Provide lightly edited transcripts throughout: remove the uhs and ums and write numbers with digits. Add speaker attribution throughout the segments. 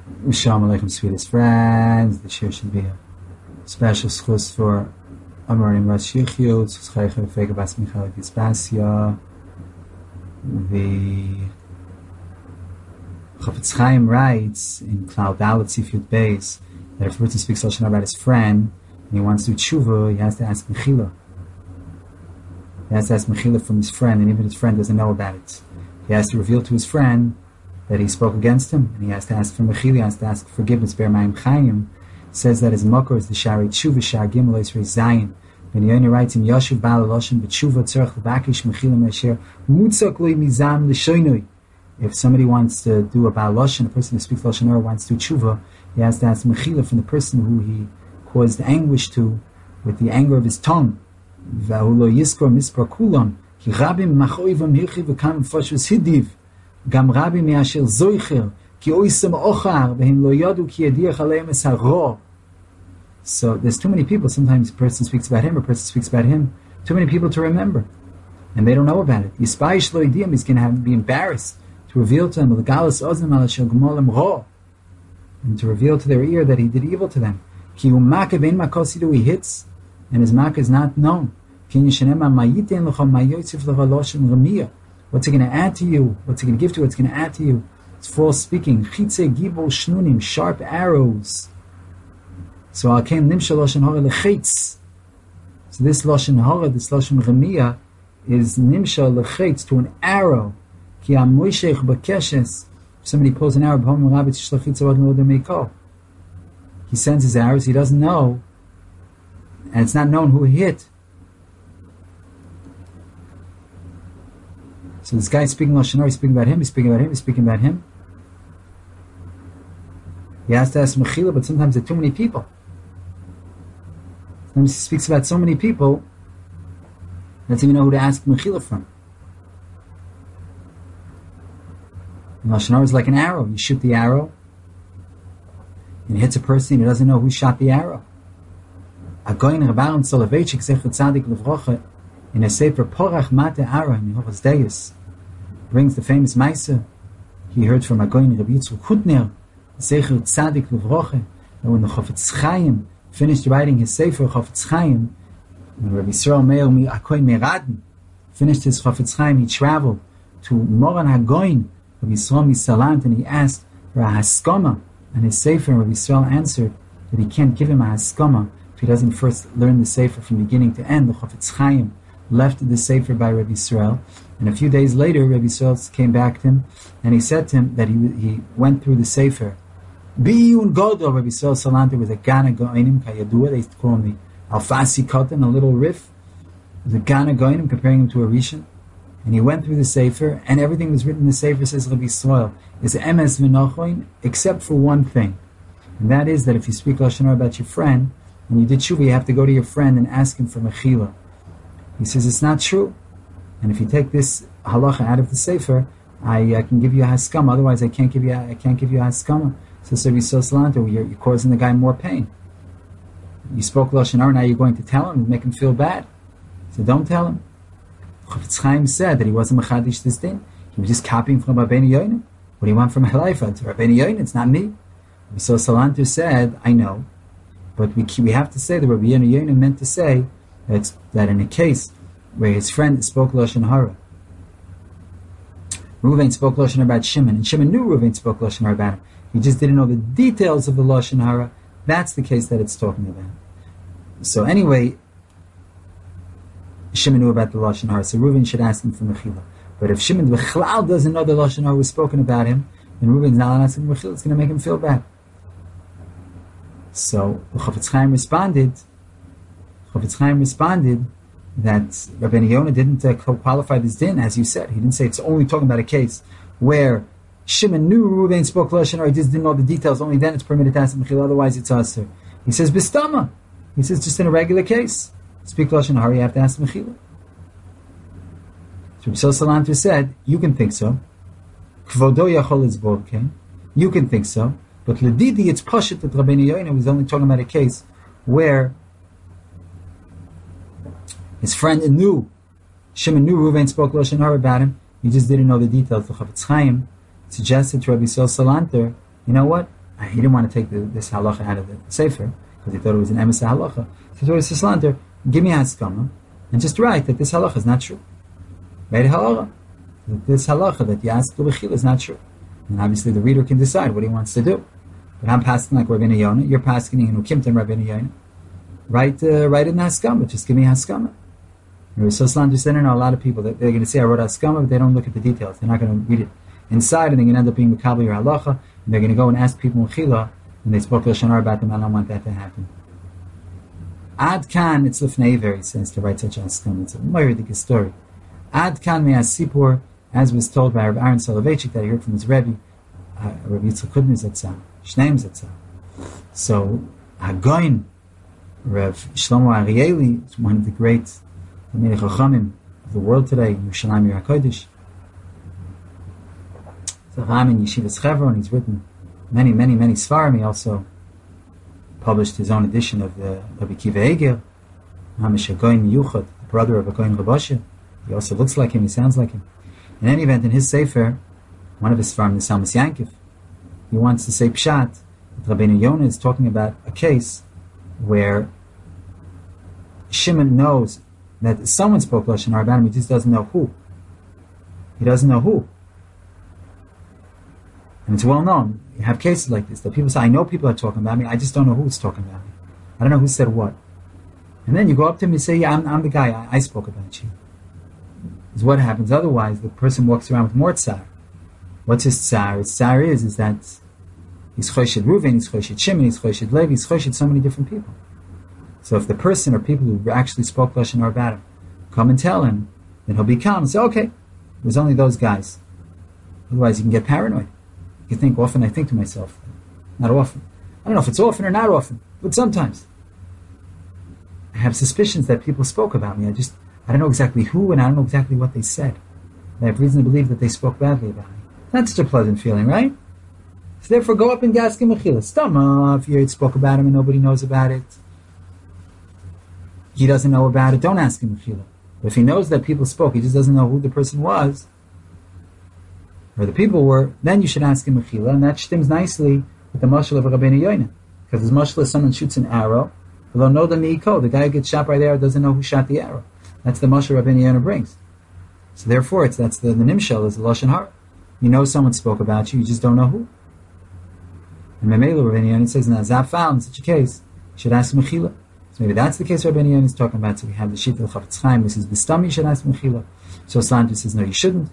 Speaker 1: Shalom Aleichem, sweetest friends. The share should be a special schus for Amorim Rosh Yichud, Tzchaycha V'Fega Bas Michal Gizbasia. The Chafetz Chaim writes in Cloud Dalet Sifyud Beis that if a person speaks Lashon Hara about his friend and he wants to do tshuva, he has to ask Mechila. He has to ask Mechila from his friend, and even his friend doesn't know about it. He has to reveal to his friend that he spoke against him, and he has to ask for Mechila, he has to ask forgiveness. Be'er Mayim Chaim says that his makor is the Shari Tshuva, Shar Gimel Esrei Zayin. Ben Yonah writes in Yoshuv Ba'al Lashon B'Tshuva Tzarech L'Bakish Mechila Me'asher Mutzak Lo Mizam L'Shoinoi. If somebody wants to do a Ba'al Lashon, a person who speaks Lashon Hara wants to do tshuva, he has to ask Mechila from the person who he caused anguish to with the anger of his tongue. V'ahu lo yiskor mispar kulam ki rabim machoivam hirchi v'kam fashus hidiv gam rabim me'asher zoicher ki oisem ochar v'hem lo yadu ki yadiach aleim es haro. So there's too many people. Sometimes a person speaks about him, or a person speaks about him. Too many people to remember, and they don't know about it. Yispayish lo yidiyam, he's going to be embarrassed to reveal to them and to reveal to their ear that he did evil to them. He hits, and his mark is not known. What's he going to add to you? What's he going to give to you? What's going to add to you? It's false speaking. Sharp arrows. So this Lashon Hara, this Lashon Ramiyah, is nimshal lechetz, to an arrow. If somebody pulls an arrow, he sends his arrows, he doesn't know, and it's not known who he hit. So this guy speaking Lashon Hara, he's speaking about him, he's speaking about him, he's speaking about him. He has to ask Mechila, but sometimes there are too many people. Sometimes he speaks about so many people, he doesn't even know who to ask Mechila from. Lashon Hara is like an arrow. You shoot the arrow, and it hits a person, he doesn't know who shot the arrow. Agoyin Rabbaran Soloveitchik Zecher Tzadik Levrocha in a sefer Porach Mate Ara in Yehovah's Deis brings the famous Maisa he heard from Agoyin Rabbi Yitzchak Hutner Zecher Tzadik Levrocha, that when the Chafetz Chaim finished writing his sefer Chafetz Chaim, when Rabbi Yisrael Meir Akoy Meraden finished his Chafetz Chaim, he traveled to Moran Hagoyin Rabbi Yisrael Misalant, and he asked for a haskama and his sefer, and Rabbi Yisrael answered that he can't give him a haskama if he doesn't first learn the sefer from beginning to end. The Chafetz Chaim left the sefer by Rabbi Yisrael, and a few days later Rabbi Yisrael came back to him and he said to him that he went through the sefer. Biyun Godol, Rabbi Yisrael Salanter was a Gana Goinim Kayadua, they used to call him the Alfasi Kotan, a little riff. It was a Gana Goinim, comparing him to a Rishon. And he went through the Sefer, and everything was written in the Sefer, says Rabbi Yisrael, is emes v'nochoin, except for one thing. And that is that if you speak Lashon Hara about your friend, and you did tshuva, you have to go to your friend and ask him for mechila. He says it's not true. And if you take this halacha out of the Sefer, I can give you a haskama, otherwise I can't give you a haskama. So Rabbi Yisrael Salanter, you're causing the guy more pain. You spoke Lashon Hara, now you're going to tell him and make him feel bad. So don't tell him. Chafetz Chaim said that he wasn't mechadish this din. He was just copying from Rabbeinu Yonah. What do you want from Halifa? To Rabbeinu Yonah, it's not me. So Salanter said, I know, but we have to say that Rabbeinu Yonah meant to say that in a case where his friend spoke Lashon Hara, Reuven spoke Lashon Hara about Shimon, and Shimon knew Reuven spoke Lashon Hara about him. He just didn't know the details of the Lashon Hara. That's the case that it's talking about. So anyway, Shimon knew about the Lashon Hara, so Reuven should ask him for Mechila. But if Shimon B'chlal doesn't know the Lashon Hara was spoken about him, then Reuven's not asking for Mechila, it's going to make him feel bad. So the Chafetz Chaim responded that Rabbeinu Yonah didn't qualify this din, as you said. He didn't say it's only talking about a case where Shimon knew Reuven spoke Lashon Hara, he just didn't know the details, only then it's permitted to ask Mechila, otherwise it's asur. He says Bistama. He says just in a regular case. Speak Lashon Hara, you have to ask Mechila. So Rabbi Salanter said, you can think so. Kvodo yachol izborke. You can think so. But Ledidi, it's Pashut that Rabbeinu Yonah was only talking about a case where his friend Shimon knew Reuven spoke Lashon Hara about him, he just didn't know the details. The Chafetz Chaim suggested to Rabbi Salanter, you know what? he didn't want to take this halacha out of the sefer because he thought it was an emes halacha. So Torah Sislanter, give me a haskama and just write that this halacha is not true. Write a halacha that this halacha that you asked l'bechila is not true. And obviously the reader can decide what he wants to do. But I'm passing like Rabbeinu Yonah, you're passing in Ukimtim Rabbeinu Yonah. Write in the haskama, just give me haskama. Rabbi Sislanter said, no, a lot of people, they're going to say I wrote haskama, but they don't look at the details. They're not going to read it inside, and they're going to end up being Mekabel your halacha, and they're going to go and ask people Mechila, and they spoke Lashon Hara about them. I don't want that to happen. Ad kan, it's Lifnei Ver, he says, to write such a haskama. It's a Moiridik story. Ad kan me'as sipur, as was told by Rabbi Aaron Soloveitchik, that he heard from his Rebbe, Rabbi Yitzchak Kudner Zatzal, Shneim Zatzal. So, Hagoin, Rav Shlomo Arieli, is one of the great Talmidei Chachamim of the world today, Yerushalayim Yer HaKodesh. So Ram in Yeshivas Chevron, he's written many Sfarim. He also published his own edition of the Rabbi Kiva Eger, Hamish HaGoyin Miyuchad, the brother of HaGoyin Rabosha. He also looks like him, he sounds like him. In any event, in his Sefer, one of his Sfarim, the Salmas Yankiv, he wants to say Pshat, that Rabbeinu Yonah is talking about a case where Shimon knows that someone spoke Lashon Hara about him, he just doesn't know who. He doesn't know who. And it's well known. You have cases like this, that people say, I know people are talking about me, I just don't know who's talking about me. I don't know who said what. And then you go up to him and say, yeah, I'm the guy, I spoke about you. Is what happens. Otherwise, the person walks around with more tsar. What's his tsar? His tsar is that he's Choshed Reuven, he's Choshed Shimon, he's Choshed Levi, he's Choshed so many different people. So if the person or people who actually spoke Lashon Hara about him come and tell him, then he'll be calm and say, okay, it was only those guys. Otherwise, you can get paranoid. You think, often I think to myself, not often. I don't know if it's often or not often, but sometimes. I have suspicions that people spoke about me. I don't know exactly who, and I don't know exactly what they said. I have reason to believe that they spoke badly about me. That's such a pleasant feeling, right? So therefore, go up and ask him Mechila. Stama, if you spoke about him and nobody knows about it, he doesn't know about it, don't ask him Mechila. But if he knows that people spoke, he just doesn't know who the person was, or the people were, then you should ask him Mechila, and that stems nicely with the mashal of Rabbeinu Yonah. Because his mashal is someone shoots an arrow, although no the mi'iko, the guy who gets shot right there doesn't know who shot the arrow. That's the mashal Rabbeinu Yonah brings. So therefore, that's the nimshal is the Lashon Hara. You know someone spoke about you, you just don't know who. And Memelu Rabbeinu Yonah says, now Zaf found in such a case, you should ask Mechila. So maybe that's the case Rabbeinu Yonah is talking about. So we have the Shita of Chafetz Chaim, which is B'stam, you should ask Mechila. So Slanter says, no, you shouldn't.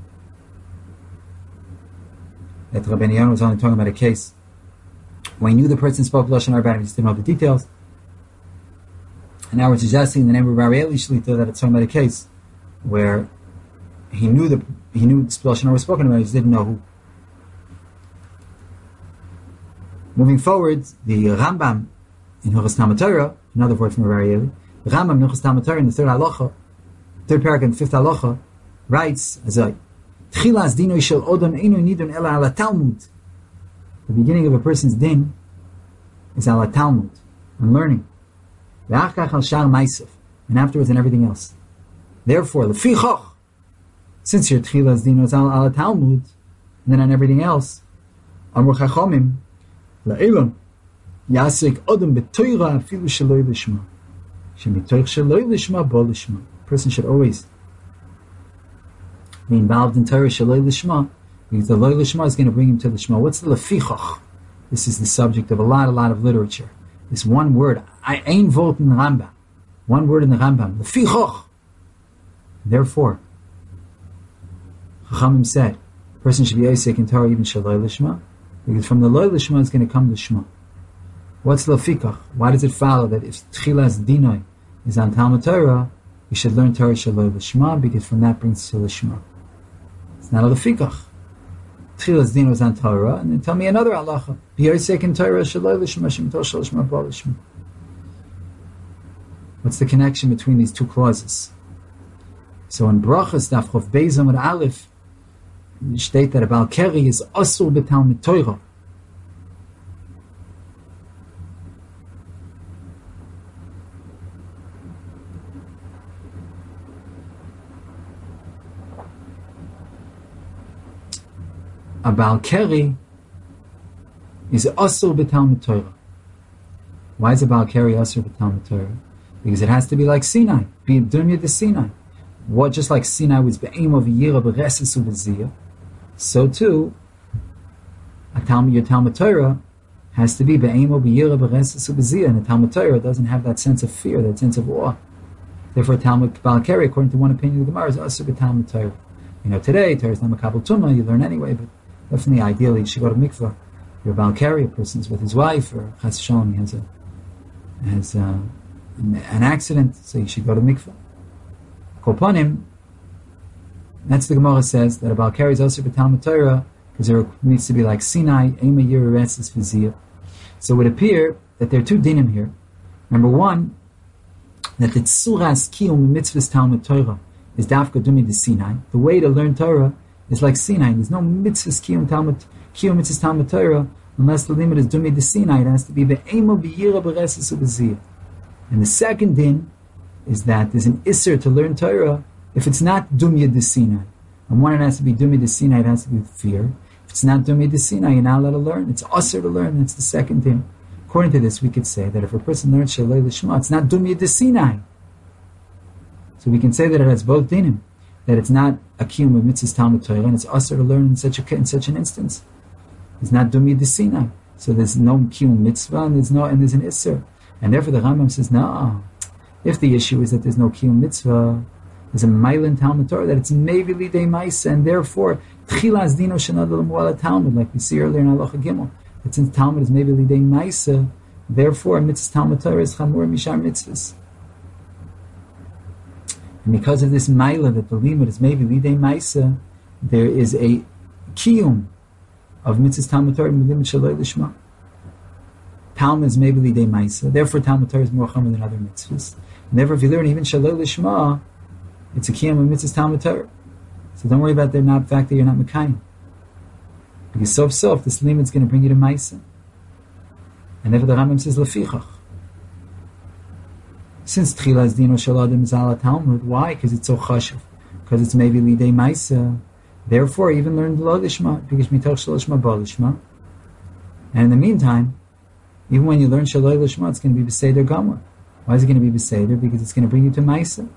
Speaker 1: That Rabbeinu Yonah was only talking about a case when he knew the person spoke Lashon Hara about him, he just didn't know the details. And now we're suggesting in the name of Arieli Shlita that it's talking about a case where he knew the Lashon Hara was spoken about, he just didn't know who. Moving forward, the Rambam in Hilchos Talmud Torah, another word from Arieli, the Rambam in Hilchos Talmud Torah in the third paragraph and fifth halacha, writes as a Tchilas dinoi shel odom einu nidon ela ala Talmud. The beginning of a person's din is ala Talmud, on learning. Ve'achkach al shar ma'aseh, and afterwards on everything else. Therefore, lefichach, since your tchilas din is ala Talmud, and then on everything else, amru chachomim la'elam yasek odom b'toira afilu sheloi lishma, shemitoich sheloi lishma bo lishma. A person should always be involved in Torah sheloi lishma, because the loy lishma is going to bring him to the shma. What's the lefichach? This is the subject of a lot of literature. This one word, ein Wort in the Rambam. One word in the Rambam, lefichach. Therefore, Chachamim said, a person should be osek in Torah even sheloi lishma, because from the loy lishma is going to come the shma. What's lefichach? Why does it follow that if tchilas dinoi is on Talmud Torah, you should learn Torah sheloi lishma, because from that brings to the shma. It's not a lefikach. Tchilas din was on Torah, and then tell me another halacha. B'yosek in Torah shaloi l'shma shemito shel l'shma bo l'shma. What's the connection between these two clauses? So in Brachas Daf Chof Beis Amud Aleph, you state that a Baal Keri is asur b'Talmud Torah. A Baal Keri He's asur b'Talmud Torah. Why is a Baal Keri asur b'Talmud Torah? Because it has to be like Sinai, be Dunya de Sinai. What, just like Sinai was be'em of yira b'reses u'b'ziyah, so too, your Talmud Torah has to be be'em of yira b'reses u'b'ziyah, and the Talmud Torah doesn't have that sense of fear, that sense of awe. Therefore, Talmud Baal Keri, according to one opinion of the Gemara, is asur b'Talmud Torah. Today, Torah is not makabel tumah, you learn anyway, but definitely, ideally, you should go to mikvah. You're a Baal Keri, a person's with his wife, or chas v'shalom, he has an accident, so you should go to mikvah. Kopanim, that's the Gemara says, that a Baal Keri is also b'Talmud Torah, because there needs to be like Sinai, Ema Yira Retzis V'Ziyah. So it would appear that there are two dinim here. Number one, that the tzuras kiyum mitzvahs Talmud Torah is dafka dumi de Sinai. The way to learn Torah is like Sinai. There's no mitzvahs kiyum mitzvahs Talmud Torah unless the limit is dumi de Sinai. It has to be be'ema b'yira b'reses u'b'ziyah. And the second din is that there's an isser to learn Torah if it's not dumya de Sinai. And one, it has to be dumya de Sinai, it has to be with fear. If it's not dumya de Sinai, you're not allowed to learn. It's usser to learn, that's the second din. According to this, we could say that if a person learns Shalei Lishma, it's not dumya de Sinai. So we can say that it has both dinim, that it's not a kiyum of mitzvahs Talmud Torah, and it's usser to learn in such an instance. It's not dumya de Sinai. So there's no kiyum mitzvah, and there's an isser. And therefore the Rambam says, no, if the issue is that there's no kiyum mitzvah, there's a ma'ilin Talmud Torah, that it's maybe lidei ma'isa, and therefore tchilas dino shenad l'mu'ala Talmud, like we see earlier in Halacha Gimel, that since Talmud is maybe lidei ma'isa, therefore mitzvah Talmud Torah is chamur mishar mitzvahs. And because of this ma'ila, that the limit is maybe lidei ma'isa, there is a kiyum of mitzvahs Talmud Torah limit shaloi lishma. Talmud is maybe lidei ma'isa, therefore Talmud Torah is more chamur than other mitzvahs. And therefore, if you learn even shaloi lishma, it's a kiyum of mitzvahs Talmud Torah. So don't worry about the fact that you're not mekayim. Because sof this limit's going to bring you to ma'isa. And therefore the Rambam says lefichach. Since tchilas dino shel adam is ala Talmud, why? Because it's so chashuv. Because it's maybe lidei ma'isa. Therefore, even learn the lo lishma, because mitoch shel lishma ba lishma. And in the meantime, even when you learn shaloi lishma, it's going to be b'seder gamor. Why is it going to be b'seder? Because it's going to bring you to ma'isa.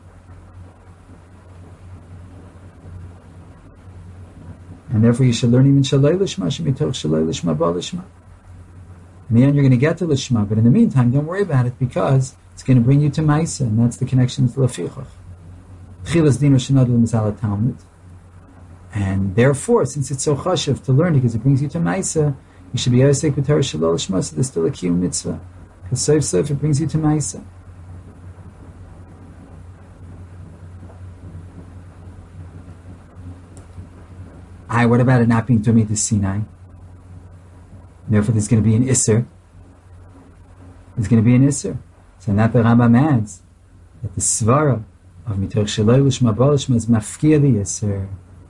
Speaker 1: And therefore you should learn even shaloi lishma, shemitoch shaloi lishma ba lishma. In the end, you're going to get to lishma, but in the meantime, don't worry about it, because it's going to bring you to ma'isa, and that's the connection to lefichach. Tchilas dino shenad l'mizal Talmud. And therefore, since it's so chashuv to learn, because it brings you to ma'isa, you should be yosek b'Torah shalol lishma, so there's still a kiyum mitzvah. Because sof it brings you to ma'isa. What about it not being Dumei to Sinai? Therefore, there's going to be an Isser. There's going to be an Isser. So not the Rambam adds that the Svara of Mitoch Shaloi Lishma Ba Lishma is mafkia the Isser.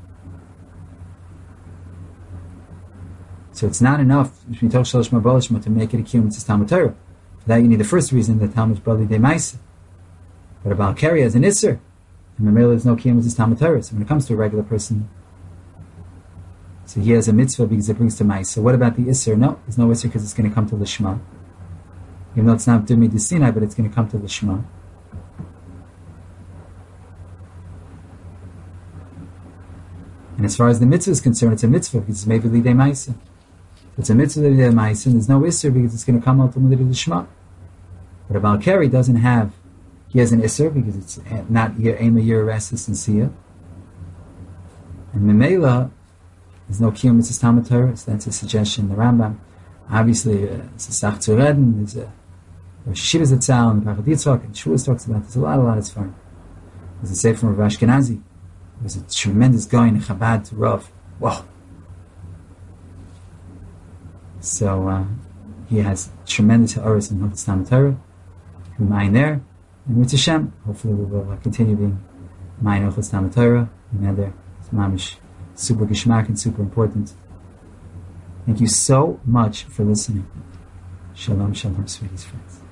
Speaker 1: So it's not enough Mitoch Shaloi Lishma Ba Lishma to make it a kiyum mitzvahs Talmud Torah. For that, you need the first reason that Talmud is Bali De Maisa. But a Baal Keri has an Isser, and Mamela there's no kiyum mitzvahs Talmud Torah. So when it comes to a regular person, so he has a mitzvah because it brings to Ma'isa. So what about the Isser? No, there's no Isser because it's going to come to Lishma. Even though it's not Dumei de Sinai, but it's going to come to Lishma. And as far as the mitzvah is concerned, it's a mitzvah because it's maybe Lidei Ma'isa. It's a mitzvah Lidei Ma'isa, and there's no Isser because it's going to come ultimately to Lishma. But a Baal Keri doesn't have, he has an Isser because it's not Ema Yira Resis and Siyah. And Memela, there's no kiyum mitzvahs Talmud Torah, so that's a suggestion in the Rambam. Obviously, it's a Sach Tzureden, there's a Shishida Zatzal, and Parchat Yitzchak, and Shuas talks about. There's a lot of fun. There's a sefer from Rav Ashkenazi. There's a tremendous guy in Chabad to Rav. Wow. So he has tremendous ha'aris in Hilchos Talmud Torah. We mine there, and with Hashem, hopefully we will continue being mine Hilchos Talmud Torah, and there, it's mamish. Super geschmack and super important. Thank you so much for listening. Shalom, shalom, sweeties friends.